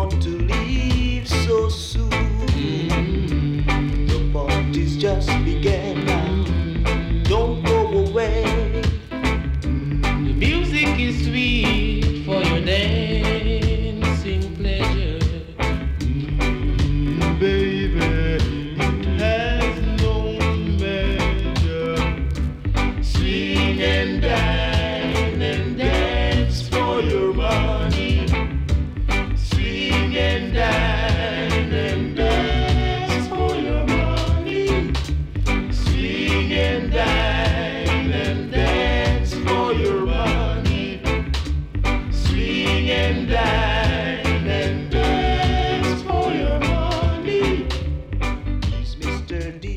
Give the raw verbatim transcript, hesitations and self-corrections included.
want to leave so soon. Mm-hmm. The party's just began now. Don't go away. The music is sweet for your dancing pleasure. Mm, baby, it has no measure. Swing and dine and dance for your money. Swing and dine and dance for your money. Swing and dine and dance for your money. Swing and dine and dance for your money. He's Mister D